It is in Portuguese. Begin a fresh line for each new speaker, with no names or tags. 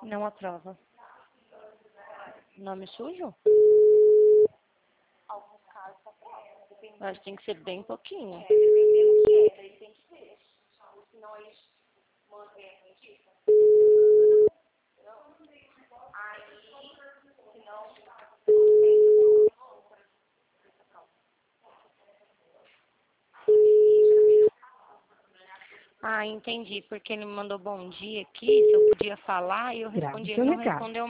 Não aprova. Nome sujo?
Alguns casos aprovam, dependendo.
Acho que tem que ser bem pouquinho.
Dependendo do que é, daí tem que ver. Senão eles mantêm a notícia. Aí, senão,
Ah, entendi, porque ele me mandou bom dia aqui, se eu podia falar, e eu respondi, ele não respondeu